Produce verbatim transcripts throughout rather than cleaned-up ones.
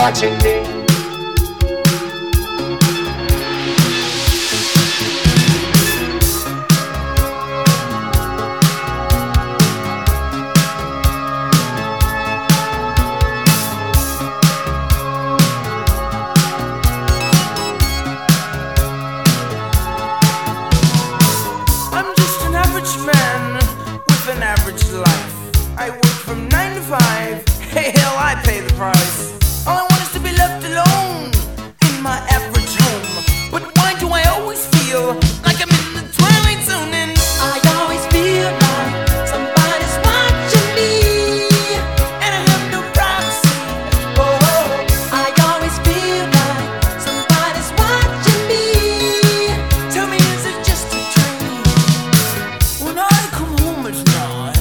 watching me. I work from nine to five. Hey, hell, I pay the price. All I want is to be left alone in my average home. But why do I always feel like I'm in the twilight zone? And I always feel like somebody's watching me, and I have no privacy. Oh, I always feel like somebody's watching me. Tell me, is it just a dream? When I come home at night,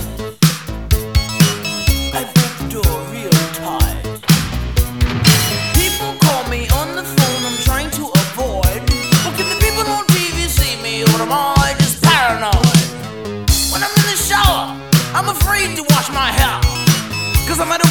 I break the door real tight. People call me on the phone, I'm trying to avoid. Well, can the people on T V see me, or am I just paranoid? When I'm in the shower, I'm afraid to wash my hair, 'cause I'm at a